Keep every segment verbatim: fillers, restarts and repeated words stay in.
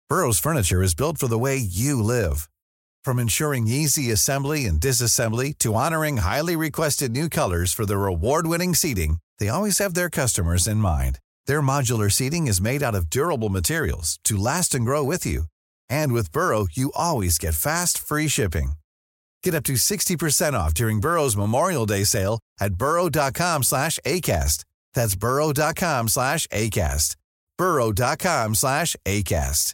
Burrow's furniture is built for the way you live. From ensuring easy assembly and disassembly to honoring highly requested new colors for their award-winning seating, they always have their customers in mind. Their modular seating is made out of durable materials to last and grow with you. And with Burrow, you always get fast, free shipping. Get up to sixty percent off during Burrow's Memorial Day sale at burrow.com slash ACAST. That's burrow.com slash ACAST. burrow.com slash ACAST.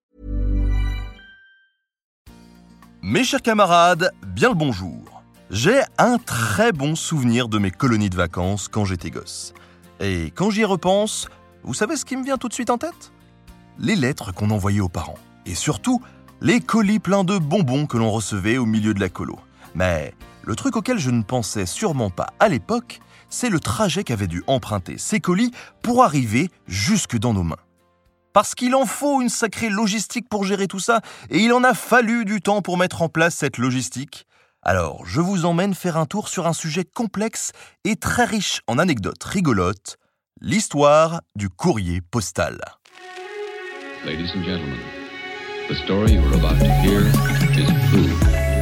Mes chers camarades, bien le bonjour. J'ai un très bon souvenir de mes colonies de vacances quand j'étais gosse. Et quand j'y repense, vous savez ce qui me vient tout de suite en tête ? Les lettres qu'on envoyait aux parents. Et surtout, les colis pleins de bonbons que l'on recevait au milieu de la colo. Mais le truc auquel je ne pensais sûrement pas à l'époque, c'est le trajet qu'avaient dû emprunter ces colis pour arriver jusque dans nos mains. Parce qu'il en faut une sacrée logistique pour gérer tout ça, et il en a fallu du temps pour mettre en place cette logistique. Alors, je vous emmène faire un tour sur un sujet complexe et très riche en anecdotes rigolotes, l'histoire du courrier postal. Ladies and gentlemen, the story you're about to hear is true.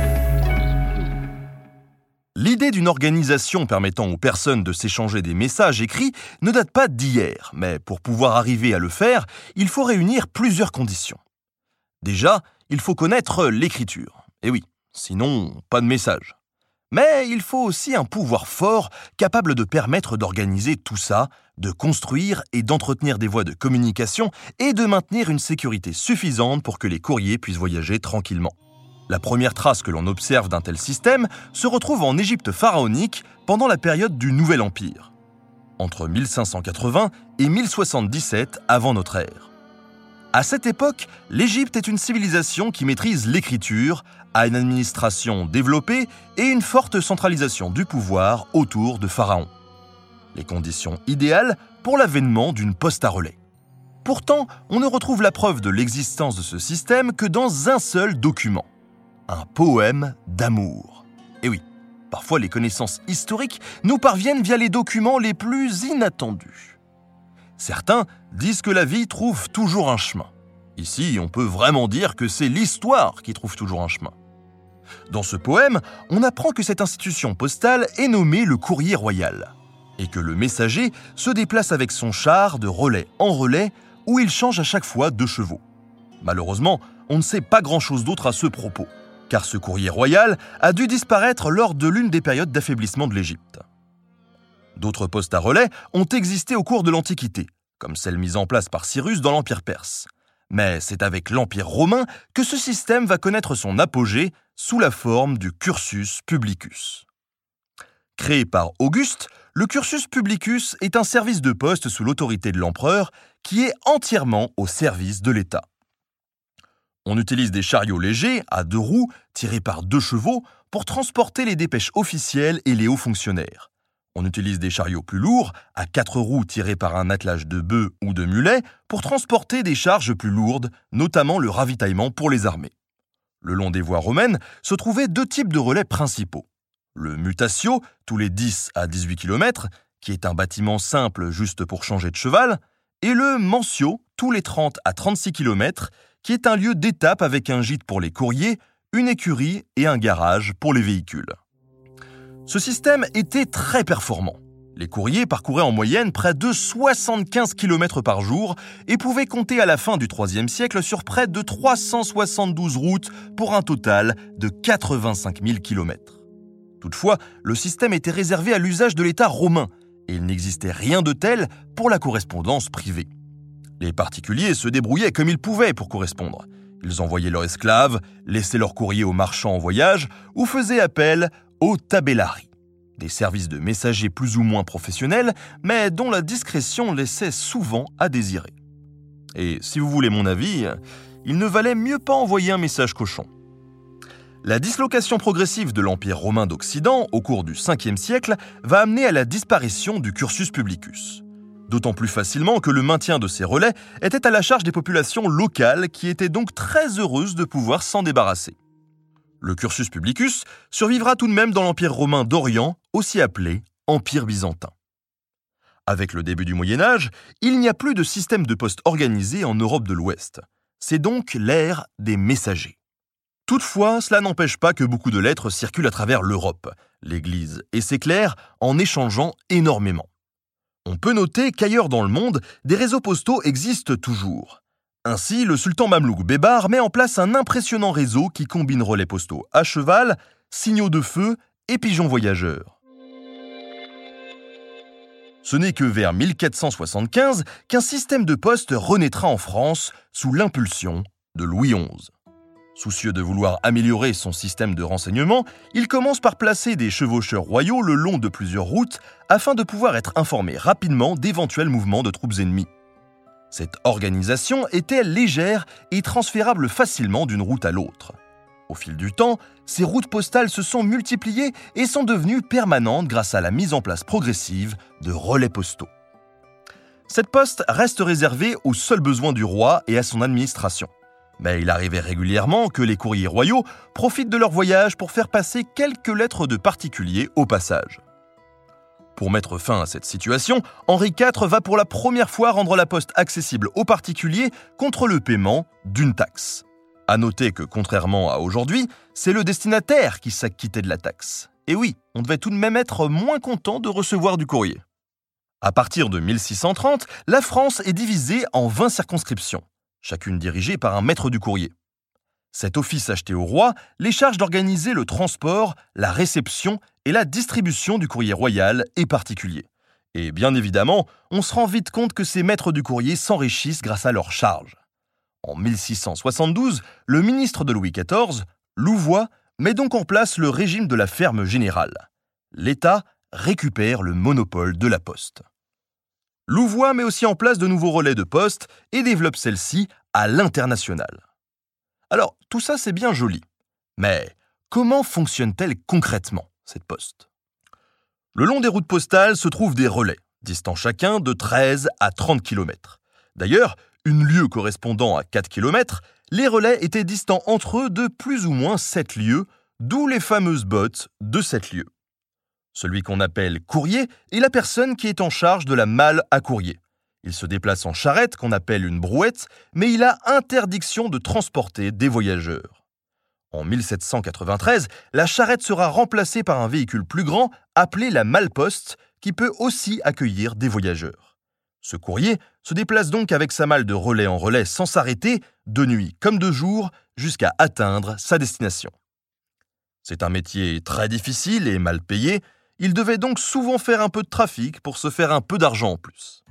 L'idée d'une organisation permettant aux personnes de s'échanger des messages écrits ne date pas d'hier, mais pour pouvoir arriver à le faire, il faut réunir plusieurs conditions. Déjà, il faut connaître l'écriture. Et oui, sinon, pas de message. Mais il faut aussi un pouvoir fort capable de permettre d'organiser tout ça, de construire et d'entretenir des voies de communication et de maintenir une sécurité suffisante pour que les courriers puissent voyager tranquillement. La première trace que l'on observe d'un tel système se retrouve en Égypte pharaonique pendant la période du Nouvel Empire, entre mille cinq cent quatre-vingts et mille soixante-dix-sept avant notre ère. À cette époque, l'Égypte est une civilisation qui maîtrise l'écriture, a une administration développée et une forte centralisation du pouvoir autour de Pharaon. Les conditions idéales pour l'avènement d'une poste à relais. Pourtant, on ne retrouve la preuve de l'existence de ce système que dans un seul document. Un poème d'amour. Et oui, parfois les connaissances historiques nous parviennent via les documents les plus inattendus. Certains disent que la vie trouve toujours un chemin. Ici, on peut vraiment dire que c'est l'histoire qui trouve toujours un chemin. Dans ce poème, on apprend que cette institution postale est nommée le courrier royal, et que le messager se déplace avec son char de relais en relais où il change à chaque fois de chevaux. Malheureusement, on ne sait pas grand-chose d'autre à ce propos, car ce courrier royal a dû disparaître lors de l'une des périodes d'affaiblissement de l'Égypte. D'autres postes à relais ont existé au cours de l'Antiquité, comme celle mise en place par Cyrus dans l'Empire perse. Mais c'est avec l'Empire romain que ce système va connaître son apogée sous la forme du cursus publicus. Créé par Auguste, le cursus publicus est un service de poste sous l'autorité de l'empereur qui est entièrement au service de l'État. On utilise des chariots légers, à deux roues, tirés par deux chevaux, pour transporter les dépêches officielles et les hauts fonctionnaires. On utilise des chariots plus lourds, à quatre roues tirés par un attelage de bœufs ou de mulets, pour transporter des charges plus lourdes, notamment le ravitaillement pour les armées. Le long des voies romaines se trouvaient deux types de relais principaux. Le mutatio, tous les dix à dix-huit kilomètres, qui est un bâtiment simple juste pour changer de cheval, et le mansio, tous les trente à trente-six kilomètres, qui est un lieu d'étape avec un gîte pour les courriers, une écurie et un garage pour les véhicules. Ce système était très performant. Les courriers parcouraient en moyenne près de soixante-quinze kilomètres par jour et pouvaient compter à la fin du troisième siècle sur près de trois cent soixante-douze routes pour un total de quatre-vingt-cinq mille kilomètres. Toutefois, le système était réservé à l'usage de l'État romain et il n'existait rien de tel pour la correspondance privée. Les particuliers se débrouillaient comme ils pouvaient pour correspondre. Ils envoyaient leurs esclaves, laissaient leurs courriers aux marchands en voyage ou faisaient appel aux tabellari, des services de messagers plus ou moins professionnels, mais dont la discrétion laissait souvent à désirer. Et si vous voulez mon avis, il ne valait mieux pas envoyer un message cochon. La dislocation progressive de l'Empire romain d'Occident au cours du cinquième siècle va amener à la disparition du cursus publicus. D'autant plus facilement que le maintien de ces relais était à la charge des populations locales qui étaient donc très heureuses de pouvoir s'en débarrasser. Le cursus publicus survivra tout de même dans l'Empire romain d'Orient, aussi appelé Empire byzantin. Avec le début du Moyen Âge, il n'y a plus de système de poste organisé en Europe de l'Ouest. C'est donc l'ère des messagers. Toutefois, cela n'empêche pas que beaucoup de lettres circulent à travers l'Europe, l'Église et ses clercs en échangeant énormément. On peut noter qu'ailleurs dans le monde, des réseaux postaux existent toujours. Ainsi, le sultan mamelouk Bébar met en place un impressionnant réseau qui combine relais postaux à cheval, signaux de feu et pigeons voyageurs. Ce n'est que vers mille quatre cent soixante-quinze qu'un système de poste renaîtra en France sous l'impulsion de Louis onze. Soucieux de vouloir améliorer son système de renseignement, il commence par placer des chevaucheurs royaux le long de plusieurs routes afin de pouvoir être informé rapidement d'éventuels mouvements de troupes ennemies. Cette organisation était légère et transférable facilement d'une route à l'autre. Au fil du temps, ces routes postales se sont multipliées et sont devenues permanentes grâce à la mise en place progressive de relais postaux. Cette poste reste réservée aux seuls besoins du roi et à son administration. Mais il arrivait régulièrement que les courriers royaux profitent de leur voyage pour faire passer quelques lettres de particuliers au passage. Pour mettre fin à cette situation, Henri quatre va pour la première fois rendre la poste accessible aux particuliers contre le paiement d'une taxe. À noter que, contrairement à aujourd'hui, c'est le destinataire qui s'acquittait de la taxe. Et oui, on devait tout de même être moins content de recevoir du courrier. À partir de mille six cent trente, la France est divisée en vingt circonscriptions, chacune dirigée par un maître du courrier. Cet office acheté au roi les charge d'organiser le transport, la réception et la distribution du courrier royal et particulier. Et bien évidemment, on se rend vite compte que ces maîtres du courrier s'enrichissent grâce à leurs charges. En mille six cent soixante-douze, le ministre de Louis quatorze, Louvois, met donc en place le régime de la ferme générale. L'État récupère le monopole de la poste. Louvois met aussi en place de nouveaux relais de poste et développe celle-ci à l'international. Alors, tout ça c'est bien joli, mais comment fonctionne-t-elle concrètement, cette poste ? Le long des routes postales se trouvent des relais, distants chacun de treize à trente kilomètres. D'ailleurs, une lieue correspondant à quatre kilomètres, les relais étaient distants entre eux de plus ou moins sept lieues, d'où les fameuses bottes de sept lieues. Celui qu'on appelle courrier est la personne qui est en charge de la malle à courrier. Il se déplace en charrette, qu'on appelle une brouette, mais il a interdiction de transporter des voyageurs. En mille sept cent quatre-vingt-treize, la charrette sera remplacée par un véhicule plus grand, appelé la malle-poste, qui peut aussi accueillir des voyageurs. Ce courrier se déplace donc avec sa malle de relais en relais sans s'arrêter, de nuit comme de jour, jusqu'à atteindre sa destination. C'est un métier très difficile et mal payé. Il devait donc souvent faire un peu de trafic pour se faire un peu d'argent en plus.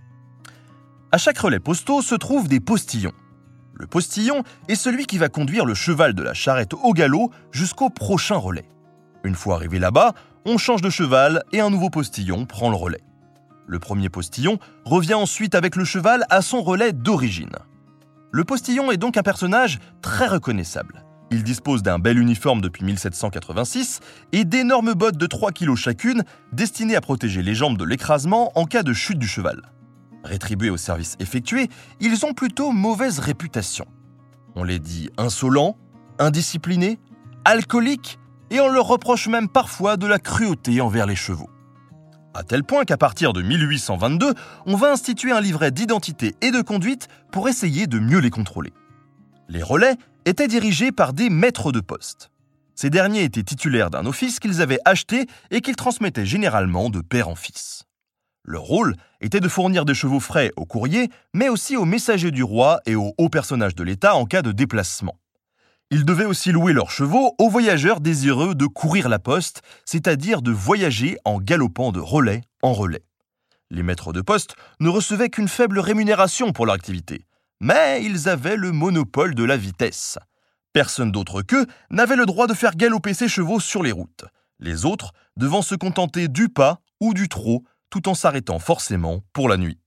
À chaque relais postaux se trouvent des postillons. Le postillon est celui qui va conduire le cheval de la charrette au galop jusqu'au prochain relais. Une fois arrivé là-bas, on change de cheval et un nouveau postillon prend le relais. Le premier postillon revient ensuite avec le cheval à son relais d'origine. Le postillon est donc un personnage très reconnaissable. Il dispose d'un bel uniforme depuis mille sept cent quatre-vingt-six et d'énormes bottes de trois kilos chacune destinées à protéger les jambes de l'écrasement en cas de chute du cheval. Rétribués au service effectué, ils ont plutôt mauvaise réputation. On les dit insolents, indisciplinés, alcooliques et on leur reproche même parfois de la cruauté envers les chevaux. À tel point qu'à partir de mille huit cent vingt-deux, on va instituer un livret d'identité et de conduite pour essayer de mieux les contrôler. Les relais étaient dirigés par des maîtres de poste. Ces derniers étaient titulaires d'un office qu'ils avaient acheté et qu'ils transmettaient généralement de père en fils. Leur rôle était de fournir des chevaux frais aux courriers, mais aussi aux messagers du roi et aux hauts personnages de l'État en cas de déplacement. Ils devaient aussi louer leurs chevaux aux voyageurs désireux de courir la poste, c'est-à-dire de voyager en galopant de relais en relais. Les maîtres de poste ne recevaient qu'une faible rémunération pour leur activité, mais ils avaient le monopole de la vitesse. Personne d'autre qu'eux n'avait le droit de faire galoper ses chevaux sur les routes, les autres devant se contenter du pas ou du trot, tout en s'arrêtant forcément pour la nuit.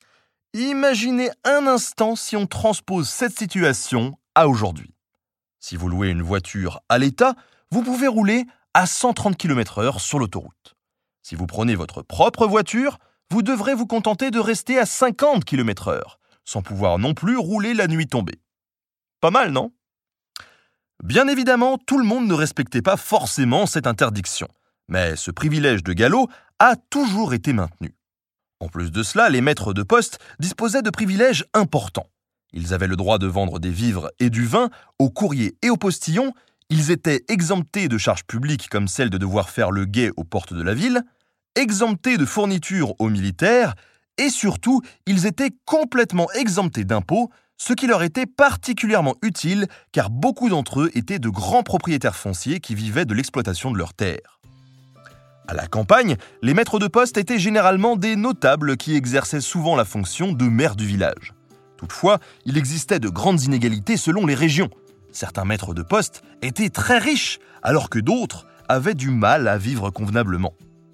Imaginez un instant si on transpose cette situation à aujourd'hui. Si vous louez une voiture à l'État, vous pouvez rouler à cent trente kilomètres heure sur l'autoroute. Si vous prenez votre propre voiture, vous devrez vous contenter de rester à cinquante kilomètres heure, sans pouvoir non plus rouler la nuit tombée. Pas mal, non ? Bien évidemment, tout le monde ne respectait pas forcément cette interdiction, mais ce privilège de galop a toujours été maintenu. En plus de cela, les maîtres de poste disposaient de privilèges importants. Ils avaient le droit de vendre des vivres et du vin aux courriers et aux postillons. Ils étaient exemptés de charges publiques comme celle de devoir faire le guet aux portes de la ville, exemptés de fournitures aux militaires, et surtout, ils étaient complètement exemptés d'impôts, ce qui leur était particulièrement utile car beaucoup d'entre eux étaient de grands propriétaires fonciers qui vivaient de l'exploitation de leurs terres. À la campagne, les maîtres de poste étaient généralement des notables qui exerçaient souvent la fonction de maire du village. Toutefois, il existait de grandes inégalités selon les régions. Certains maîtres de poste étaient très riches, alors que d'autres avaient du mal à vivre convenablement.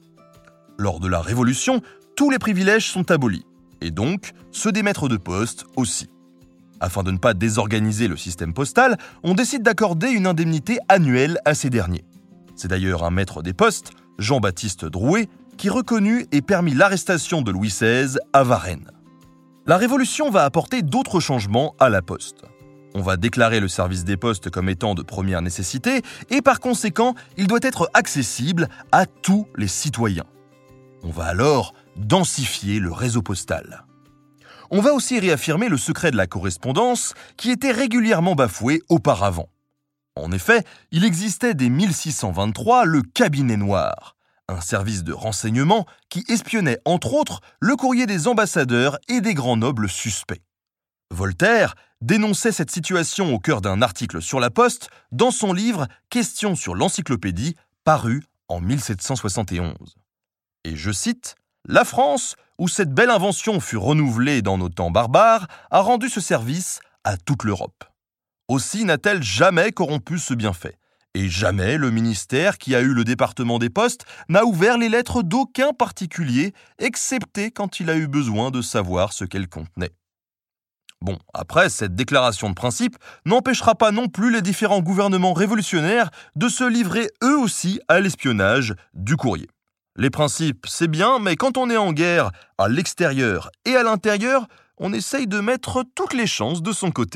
Lors de la Révolution, tous les privilèges sont abolis, et donc ceux des maîtres de poste aussi. Afin de ne pas désorganiser le système postal, on décide d'accorder une indemnité annuelle à ces derniers. C'est d'ailleurs un maître des postes, Jean-Baptiste Drouet, qui reconnut et permit l'arrestation de Louis seize à Varennes. La Révolution va apporter d'autres changements à la poste. On va déclarer le service des postes comme étant de première nécessité et par conséquent, il doit être accessible à tous les citoyens. On va alors densifier le réseau postal. On va aussi réaffirmer le secret de la correspondance qui était régulièrement bafoué auparavant. En effet, il existait dès mille six cent vingt-trois le cabinet noir, un service de renseignement qui espionnait entre autres le courrier des ambassadeurs et des grands nobles suspects. Voltaire dénonçait cette situation au cœur d'un article sur la Poste dans son livre « Questions sur l'encyclopédie » paru en mille sept cent soixante et onze. Et je cite « La France, où cette belle invention fut renouvelée dans nos temps barbares, a rendu ce service à toute l'Europe. Aussi n'a-t-elle jamais corrompu ce bienfait. Et jamais le ministère qui a eu le département des postes n'a ouvert les lettres d'aucun particulier, excepté quand il a eu besoin de savoir ce qu'elles contenaient. » Bon, après, cette déclaration de principe n'empêchera pas non plus les différents gouvernements révolutionnaires de se livrer eux aussi à l'espionnage du courrier. Les principes, c'est bien, mais quand on est en guerre, à l'extérieur et à l'intérieur, on essaye de mettre toutes les chances de son côté.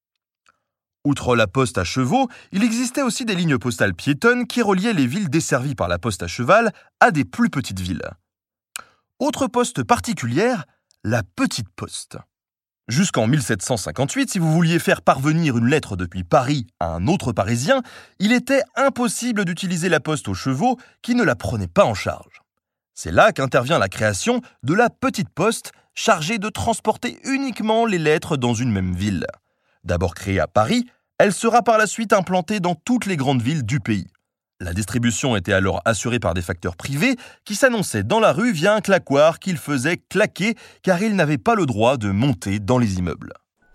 Outre la poste à chevaux, il existait aussi des lignes postales piétonnes qui reliaient les villes desservies par la poste à cheval à des plus petites villes. Autre poste particulière, la petite poste. Jusqu'en mille sept cent cinquante-huit, si vous vouliez faire parvenir une lettre depuis Paris à un autre Parisien, il était impossible d'utiliser la poste aux chevaux qui ne la prenait pas en charge. C'est là qu'intervient la création de la petite poste chargée de transporter uniquement les lettres dans une même ville. D'abord créée à Paris, elle sera par la suite implantée dans toutes les grandes villes du pays. La distribution était alors assurée par des facteurs privés qui s'annonçaient dans la rue via un claquoir qu'ils faisaient claquer car ils n'avaient pas le droit de monter dans les immeubles.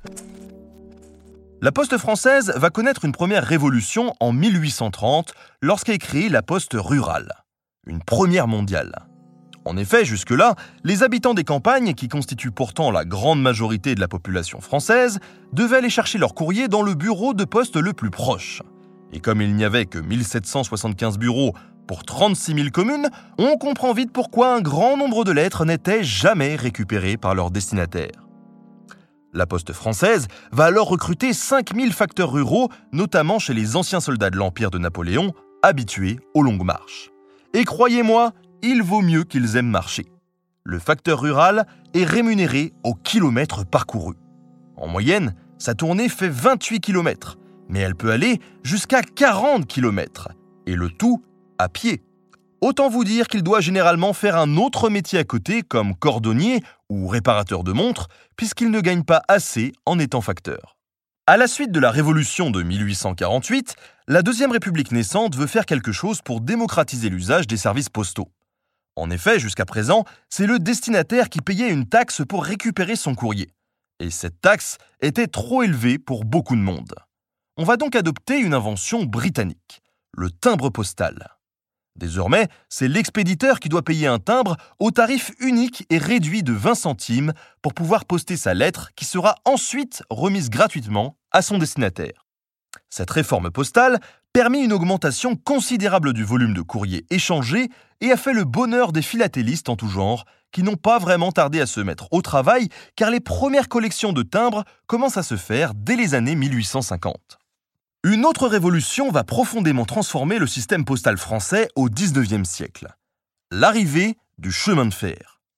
La poste française va connaître une première révolution en mille huit cent trente lorsqu'est créée la poste rurale, une première mondiale. En effet, jusque-là, les habitants des campagnes, qui constituent pourtant la grande majorité de la population française, devaient aller chercher leur courrier dans le bureau de poste le plus proche. Et comme il n'y avait que mille sept cent soixante-quinze bureaux pour trente-six mille communes, on comprend vite pourquoi un grand nombre de lettres n'étaient jamais récupérées par leurs destinataires. La Poste française va alors recruter cinq mille facteurs ruraux, notamment chez les anciens soldats de l'Empire de Napoléon, habitués aux longues marches. Et croyez-moi, il vaut mieux qu'ils aiment marcher. Le facteur rural est rémunéré au kilomètre parcouru. En moyenne, sa tournée fait vingt-huit kilomètres, mais elle peut aller jusqu'à quarante kilomètres, et le tout à pied. Autant vous dire qu'il doit généralement faire un autre métier à côté, comme cordonnier ou réparateur de montres, puisqu'il ne gagne pas assez en étant facteur. À la suite de la Révolution de mille huit cent quarante-huit, la Deuxième République naissante veut faire quelque chose pour démocratiser l'usage des services postaux. En effet, jusqu'à présent, c'est le destinataire qui payait une taxe pour récupérer son courrier. Et cette taxe était trop élevée pour beaucoup de monde. On va donc adopter une invention britannique, le timbre postal. Désormais, c'est l'expéditeur qui doit payer un timbre au tarif unique et réduit de vingt centimes pour pouvoir poster sa lettre qui sera ensuite remise gratuitement à son destinataire. Cette réforme postale permit une augmentation considérable du volume de courrier échangé et a fait le bonheur des philatélistes en tout genre qui n'ont pas vraiment tardé à se mettre au travail car les premières collections de timbres commencent à se faire dès les années mille huit cent cinquante. Une autre révolution va profondément transformer le système postal français au dix-neuvième siècle. L'arrivée du chemin de fer.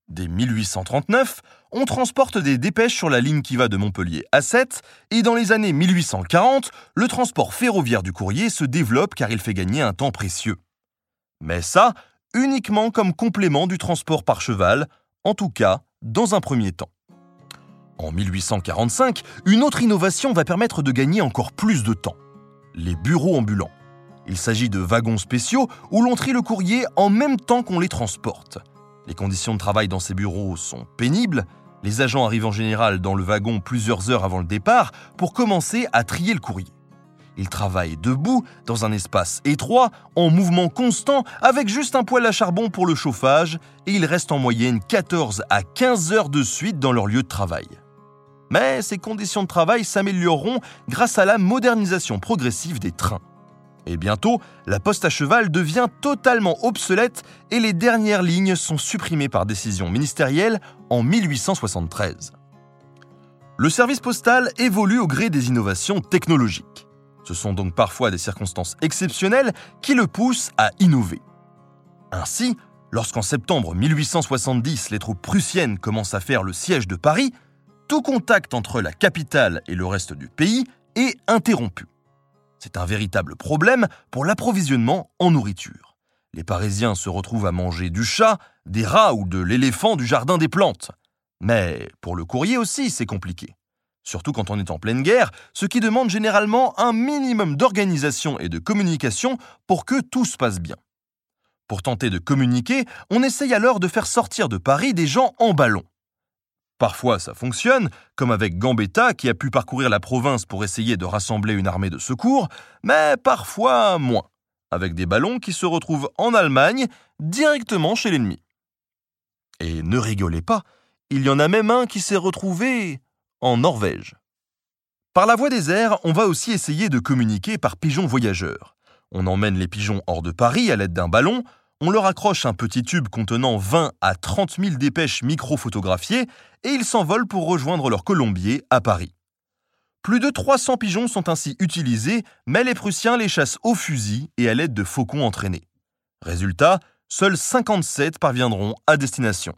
Dès mille huit cent trente-neuf, on transporte des dépêches sur la ligne qui va de Montpellier à Sète, et dans les années mille huit cent quarante, le transport ferroviaire du courrier se développe car il fait gagner un temps précieux. Mais ça, uniquement comme complément du transport par cheval, en tout cas dans un premier temps. En mille huit cent quarante-cinq, une autre innovation va permettre de gagner encore plus de temps. Les bureaux ambulants. Il s'agit de wagons spéciaux où l'on trie le courrier en même temps qu'on les transporte. Les conditions de travail dans ces bureaux sont pénibles. Les agents arrivent en général dans le wagon plusieurs heures avant le départ pour commencer à trier le courrier. Ils travaillent debout, dans un espace étroit, en mouvement constant, avec juste un poêle à charbon pour le chauffage, et ils restent en moyenne quatorze à quinze heures de suite dans leur lieu de travail. Mais ces conditions de travail s'amélioreront grâce à la modernisation progressive des trains. Et bientôt, la poste à cheval devient totalement obsolète et les dernières lignes sont supprimées par décision ministérielle en mille huit cent soixante-treize. Le service postal évolue au gré des innovations technologiques. Ce sont donc parfois des circonstances exceptionnelles qui le poussent à innover. Ainsi, lorsqu'en septembre mille huit cent soixante-dix, les troupes prussiennes commencent à faire le siège de Paris, tout contact entre la capitale et le reste du pays est interrompu. C'est un véritable problème pour l'approvisionnement en nourriture. Les Parisiens se retrouvent à manger du chat, des rats ou de l'éléphant du jardin des plantes. Mais pour le courrier aussi, c'est compliqué. Surtout quand on est en pleine guerre, ce qui demande généralement un minimum d'organisation et de communication pour que tout se passe bien. Pour tenter de communiquer, on essaye alors de faire sortir de Paris des gens en ballon. Parfois, ça fonctionne, comme avec Gambetta qui a pu parcourir la province pour essayer de rassembler une armée de secours, mais parfois moins, avec des ballons qui se retrouvent en Allemagne, directement chez l'ennemi. Et ne rigolez pas, il y en a même un qui s'est retrouvé en Norvège. Par la voie des airs, on va aussi essayer de communiquer par pigeons voyageurs. On emmène les pigeons hors de Paris à l'aide d'un ballon, on leur accroche un petit tube contenant vingt à trente mille dépêches micro-photographiées et ils s'envolent pour rejoindre leur colombier à Paris. Plus de trois cents pigeons sont ainsi utilisés, mais les Prussiens les chassent au fusil et à l'aide de faucons entraînés. Résultat, seuls cinquante-sept parviendront à destination.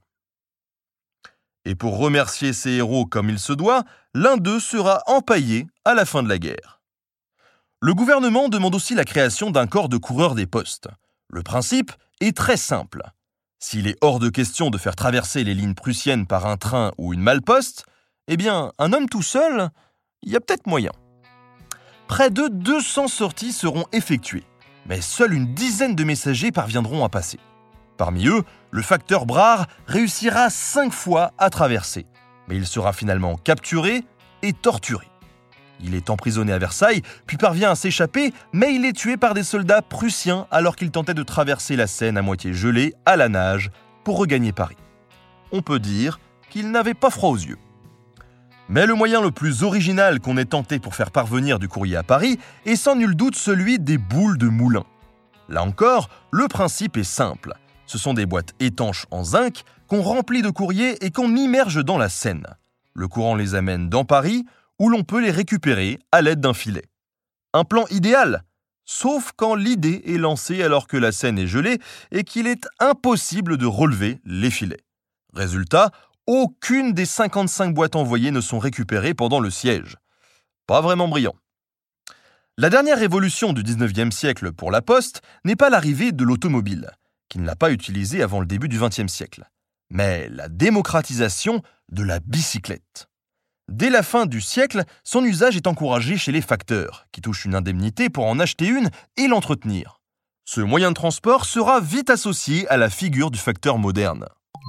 Et pour remercier ces héros comme il se doit, l'un d'eux sera empaillé à la fin de la guerre. Le gouvernement demande aussi la création d'un corps de coureurs des postes. Le principe est très simple. S'il est hors de question de faire traverser les lignes prussiennes par un train ou une malle-poste, eh bien, un homme tout seul, il y a peut-être moyen. Près de deux cents sorties seront effectuées, mais seule une dizaine de messagers parviendront à passer. Parmi eux, le facteur Brard réussira cinq fois à traverser, mais il sera finalement capturé et torturé. Il est emprisonné à Versailles, puis parvient à s'échapper, mais il est tué par des soldats prussiens alors qu'il tentait de traverser la Seine à moitié gelée, à la nage, pour regagner Paris. On peut dire qu'il n'avait pas froid aux yeux. Mais le moyen le plus original qu'on ait tenté pour faire parvenir du courrier à Paris est sans nul doute celui des boules de moulin. Là encore, le principe est simple. Ce sont des boîtes étanches en zinc qu'on remplit de courrier et qu'on immerge dans la Seine. Le courant les amène dans Paris, où l'on peut les récupérer à l'aide d'un filet. Un plan idéal, sauf quand l'idée est lancée alors que la Seine est gelée et qu'il est impossible de relever les filets. Résultat, aucune des cinquante-cinq boîtes envoyées ne sont récupérées pendant le siège. Pas vraiment brillant. La dernière révolution du dix-neuvième siècle pour la poste n'est pas l'arrivée de l'automobile, qui ne l'a pas utilisée avant le début du vingtième siècle, mais la démocratisation de la bicyclette. Dès la fin du siècle, son usage est encouragé chez les facteurs, qui touchent une indemnité pour en acheter une et l'entretenir. Ce moyen de transport sera vite associé à la figure du facteur moderne.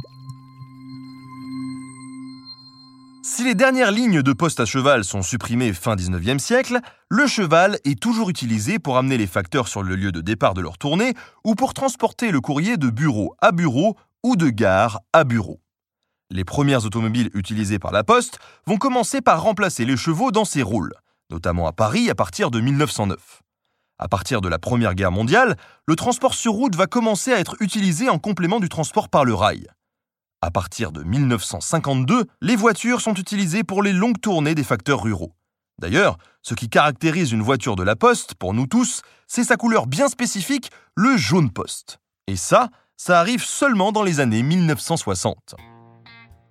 Si les dernières lignes de poste à cheval sont supprimées fin dix-neuvième siècle, le cheval est toujours utilisé pour amener les facteurs sur le lieu de départ de leur tournée ou pour transporter le courrier de bureau à bureau ou de gare à bureau. Les premières automobiles utilisées par la Poste vont commencer par remplacer les chevaux dans ces rôles, notamment à Paris à partir de mille neuf cent neuf. À partir de la Première Guerre mondiale, le transport sur route va commencer à être utilisé en complément du transport par le rail. À partir de mille neuf cent cinquante-deux, les voitures sont utilisées pour les longues tournées des facteurs ruraux. D'ailleurs, ce qui caractérise une voiture de la Poste, pour nous tous, c'est sa couleur bien spécifique, le jaune poste. Et ça, ça arrive seulement dans les années mille neuf cent soixante.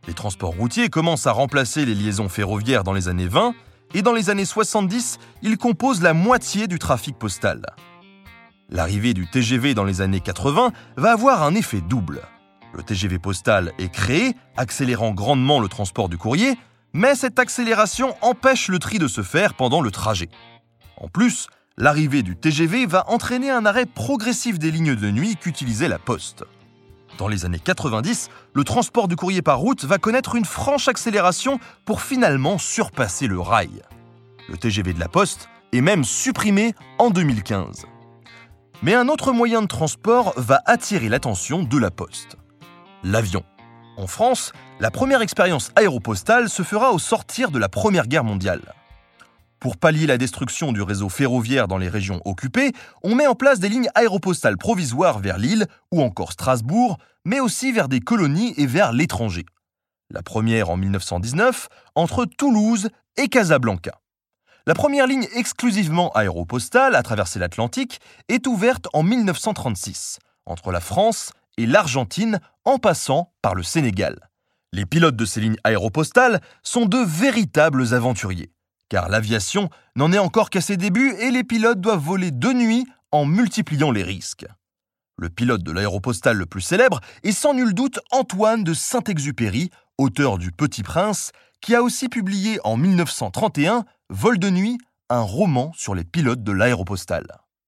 Les transports routiers commencent à remplacer les liaisons ferroviaires dans les années vingt, et dans les années soixante-dix, ils composent la moitié du trafic postal. L'arrivée du T G V dans les années quatre-vingts va avoir un effet double. Le T G V postal est créé, accélérant grandement le transport du courrier, mais cette accélération empêche le tri de se faire pendant le trajet. En plus, l'arrivée du T G V va entraîner un arrêt progressif des lignes de nuit qu'utilisait la Poste. Dans les années quatre-vingt-dix, le transport du courrier par route va connaître une franche accélération pour finalement surpasser le rail. Le T G V de la Poste est même supprimé en deux mille quinze. Mais un autre moyen de transport va attirer l'attention de la Poste. L'avion. En France, la première expérience aéropostale se fera au sortir de la Première Guerre mondiale. Pour pallier la destruction du réseau ferroviaire dans les régions occupées, on met en place des lignes aéropostales provisoires vers Lille ou encore Strasbourg, mais aussi vers des colonies et vers l'étranger. La première en mille neuf cent dix-neuf, entre Toulouse et Casablanca. La première ligne exclusivement aéropostale à traverser l'Atlantique est ouverte en mille neuf cent trente-six, entre la France et l'Argentine en passant par le Sénégal. Les pilotes de ces lignes aéropostales sont de véritables aventuriers, car l'aviation n'en est encore qu'à ses débuts et les pilotes doivent voler de nuit en multipliant les risques. Le pilote de l'aéropostale le plus célèbre est sans nul doute Antoine de Saint-Exupéry, auteur du Petit Prince, qui a aussi publié en mille neuf cent trente et un Vol de nuit, un roman sur les pilotes de l'aéropostale.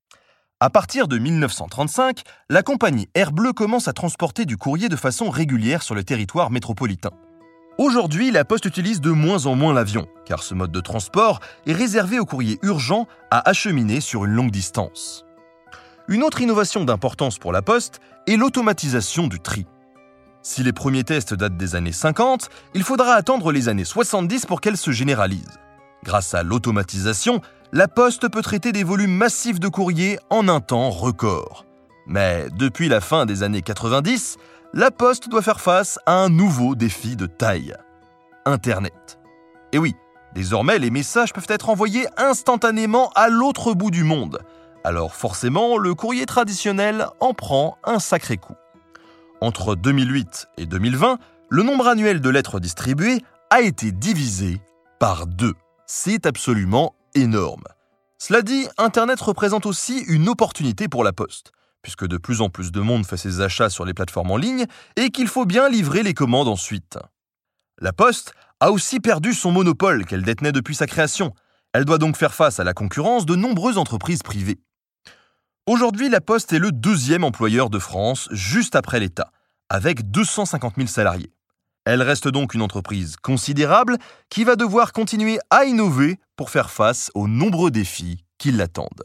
À partir de mille neuf cent trente-cinq, la compagnie Air Bleu commence à transporter du courrier de façon régulière sur le territoire métropolitain. Aujourd'hui, la Poste utilise de moins en moins l'avion, car ce mode de transport est réservé aux courriers urgents à acheminer sur une longue distance. Une autre innovation d'importance pour la Poste est l'automatisation du tri. Si les premiers tests datent des années cinquante, il faudra attendre les années soixante-dix pour qu'elles se généralisent. Grâce à l'automatisation, la Poste peut traiter des volumes massifs de courrier en un temps record. Mais depuis la fin des années quatre-vingt-dix, la Poste doit faire face à un nouveau défi de taille. Internet. Et oui, désormais les messages peuvent être envoyés instantanément à l'autre bout du monde. Alors forcément, le courrier traditionnel en prend un sacré coup. Entre deux mille huit et deux mille vingt, le nombre annuel de lettres distribuées a été divisé par deux. C'est absolument énorme. Cela dit, Internet représente aussi une opportunité pour la Poste, puisque de plus en plus de monde fait ses achats sur les plateformes en ligne et qu'il faut bien livrer les commandes ensuite. La Poste a aussi perdu son monopole qu'elle détenait depuis sa création. Elle doit donc faire face à la concurrence de nombreuses entreprises privées. Aujourd'hui, la Poste est le deuxième employeur de France, juste après l'État, avec deux cent cinquante mille salariés. Elle reste donc une entreprise considérable qui va devoir continuer à innover pour faire face aux nombreux défis qui l'attendent.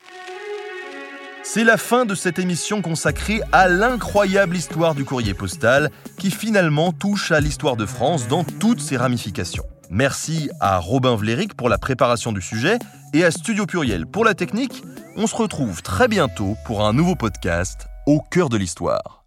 C'est la fin de cette émission consacrée à l'incroyable histoire du courrier postal qui finalement touche à l'histoire de France dans toutes ses ramifications. Merci à Robin Vlerick pour la préparation du sujet et à Studio Pluriel pour la technique. On se retrouve très bientôt pour un nouveau podcast au cœur de l'histoire.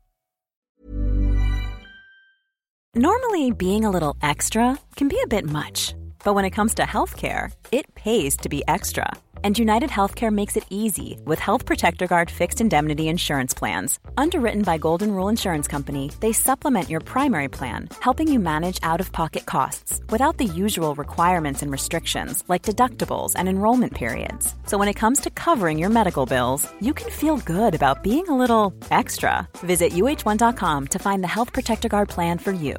Normally, being a little extra can be a bit much, but when it comes to healthcare, it pays to be extra. And United Healthcare makes it easy with Health Protector Guard fixed indemnity insurance plans. Underwritten by Golden Rule Insurance Company, they supplement your primary plan, helping you manage out-of-pocket costs without the usual requirements and restrictions like deductibles and enrollment periods. So when it comes to covering your medical bills, you can feel good about being a little extra. Visit U H one dot com to find the Health Protector Guard plan for you.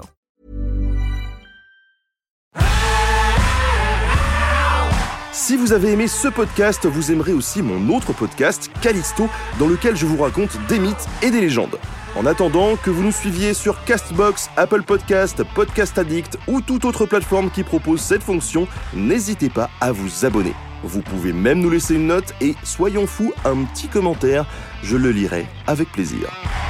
Si vous avez aimé ce podcast, vous aimerez aussi mon autre podcast, Callisto, dans lequel je vous raconte des mythes et des légendes. En attendant, que vous nous suiviez sur Castbox, Apple Podcast, Podcast Addict ou toute autre plateforme qui propose cette fonction, n'hésitez pas à vous abonner. Vous pouvez même nous laisser une note et, soyons fous, un petit commentaire, je le lirai avec plaisir.